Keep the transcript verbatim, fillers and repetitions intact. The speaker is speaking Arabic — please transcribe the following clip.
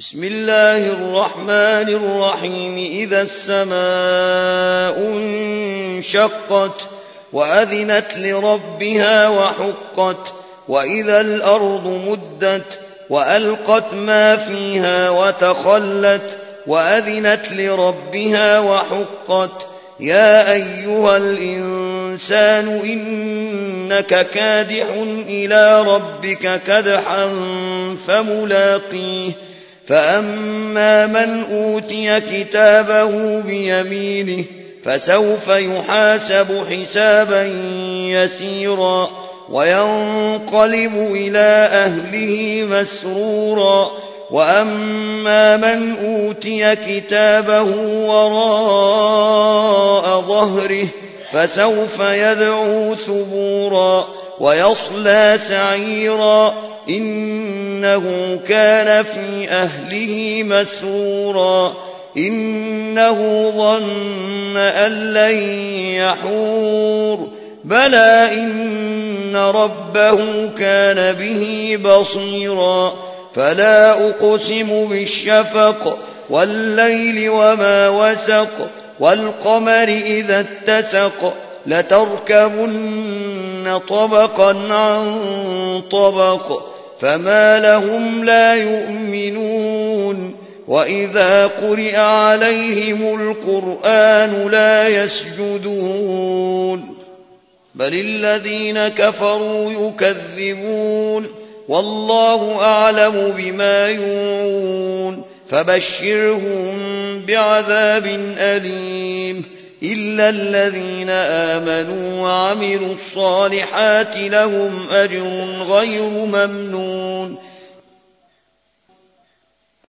بسم الله الرحمن الرحيم إذا السماء انشقت وأذنت لربها وحقت وإذا الأرض مدت وألقت ما فيها وتخلت وأذنت لربها وحقت يا أيها الإنسان إنك كادح إلى ربك كدحا فملاقيه فأما من أوتي كتابه بيمينه فسوف يحاسب حسابا يسيرا وينقلب إلى أهله مسرورا وأما من أوتي كتابه وراء ظهره فسوف يدعو ثبورا ويصلى سعيرا إنه كان في أهله مسرورا إنه ظن أن لن يحور بلى إن ربه كان به بصيرا فلا أقسم بالشفق والليل وما وسق والقمر إذا اتسق لتركبن طبقا عن طبق فما لهم لا يؤمنون وإذا قرئ عليهم القرآن لا يسجدون بل الذين كفروا يكذبون والله أعلم بما يوعون فبشرهم بعذاب أليم إلا الذين آمنوا وعملوا الصالحات لهم أجر غير ممنون